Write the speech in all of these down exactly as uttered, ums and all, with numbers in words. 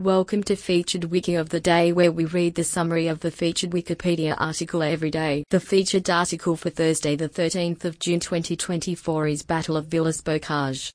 Welcome to Featured Wiki of the Day, where we read the summary of the featured Wikipedia article every day. The featured article for Thursday the thirteenth of June twenty twenty-four is Battle of Villers-Bocage.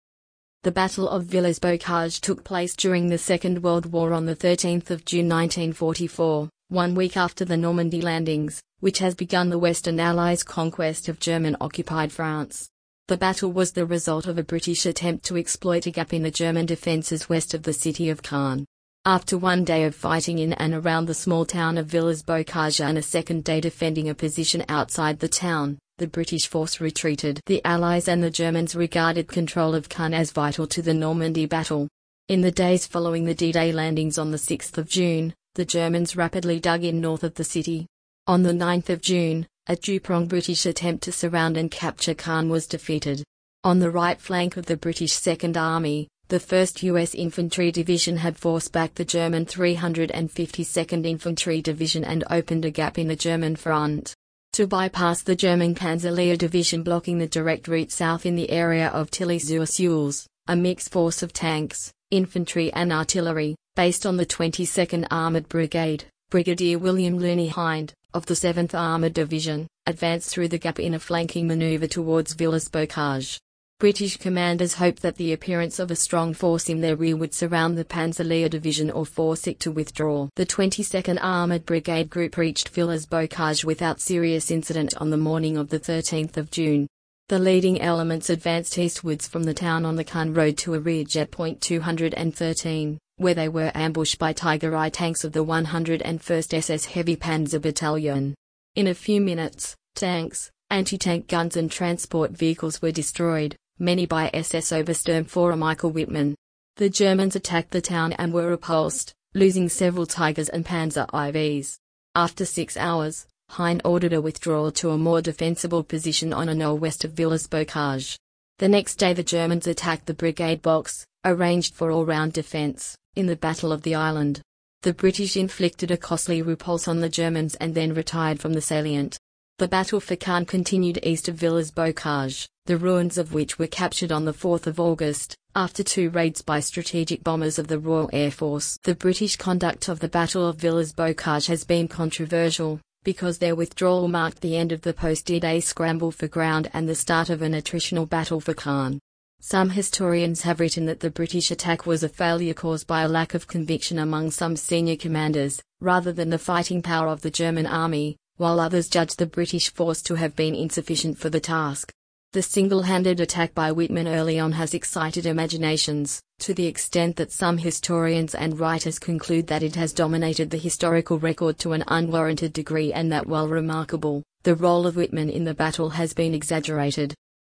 The Battle of Villers-Bocage took place during the Second World War on the thirteenth of June nineteen forty-four, one week after the Normandy landings, which has begun the Western Allies' conquest of German-occupied France. The battle was the result of a British attempt to exploit a gap in the German defences west of the city of Caen. After one day of fighting in and around the small town of Villers-Bocage and a second day defending a position outside the town, the British force retreated. The Allies and the Germans regarded control of Caen as vital to the Normandy battle. In the days following the D-Day landings on the sixth of June, the Germans rapidly dug in north of the city. On the ninth of June, a two-pronged British attempt to surround and capture Caen was defeated. On the right flank of the British Second Army, the first U S Infantry Division had forced back the German three hundred fifty-second Infantry Division and opened a gap in the German front. To bypass the German Panzerlehr Division blocking the direct route south in the area of Tilly-sur-Seulles, a mixed force of tanks, infantry and artillery, based on the twenty-second Armoured Brigade, Brigadier William Looney Hind, of the seventh Armoured Division, advanced through the gap in a flanking manoeuvre towards Villers-Bocage. British commanders hoped that the appearance of a strong force in their rear would surround the Panzerlehr Division or force it to withdraw. The twenty-second Armoured Brigade Group reached Villers-Bocage without serious incident on the morning of the thirteenth of June. The leading elements advanced eastwards from the town on the Caen Road to a ridge at point two hundred thirteen. Where they were ambushed by Tiger I tanks of the one hundred first S S Heavy Panzer Battalion. In a few minutes, tanks, anti-tank guns and transport vehicles were destroyed, many by S S Obersturmführer Michael Wittmann. The Germans attacked the town and were repulsed, losing several Tigers and Panzer I Vs. After six hours, Hind ordered a withdrawal to a more defensible position on a knoll west of Villers-Bocage. The next day the Germans attacked the Brigade Box, arranged for all-round defense, in the Battle of the Island. The British inflicted a costly repulse on the Germans and then retired from the salient. The battle for Caen continued east of Villers-Bocage, the ruins of which were captured on the fourth of August, after two raids by strategic bombers of the Royal Air Force. The British conduct of the Battle of Villers-Bocage has been controversial, because their withdrawal marked the end of the post-D-Day scramble for ground and the start of an attritional battle for Caen. Some historians have written that the British attack was a failure caused by a lack of conviction among some senior commanders, rather than the fighting power of the German army, while others judge the British force to have been insufficient for the task. The single-handed attack by Wittmann early on has excited imaginations, to the extent that some historians and writers conclude that it has dominated the historical record to an unwarranted degree and that while remarkable, the role of Wittmann in the battle has been exaggerated.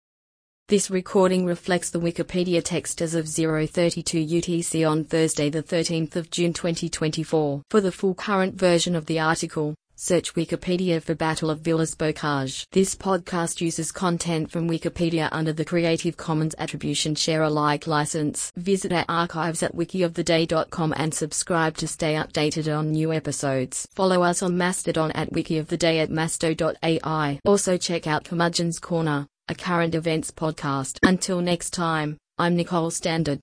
This recording reflects the Wikipedia text as of zero thirty-two U T C on Thursday the thirteenth of June twenty twenty-four. For the full current version of the article, search Wikipedia for Battle of Villers-Bocage. This podcast uses content from Wikipedia under the Creative Commons Attribution Share Alike license. Visit our archives at wiki of the day dot com and subscribe to stay updated on new episodes. Follow us on Mastodon at wikioftheday at masto dot A I. Also check out Curmudgeon's Corner, a current events podcast. Until next time, I'm Nicole Standard.